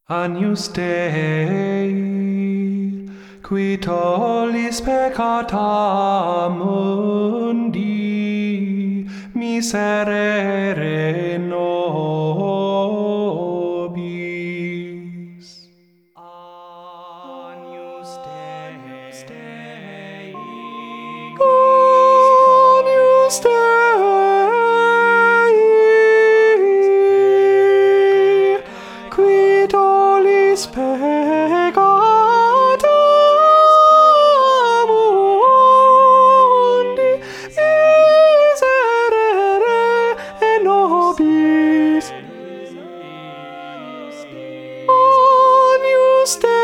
Agnus Dei, qui tollis peccata mundi, miserere nobis. Agnus Dei, Agnus Dei, qui tollis peccata mundi, miserere nobis. Agnus Dei.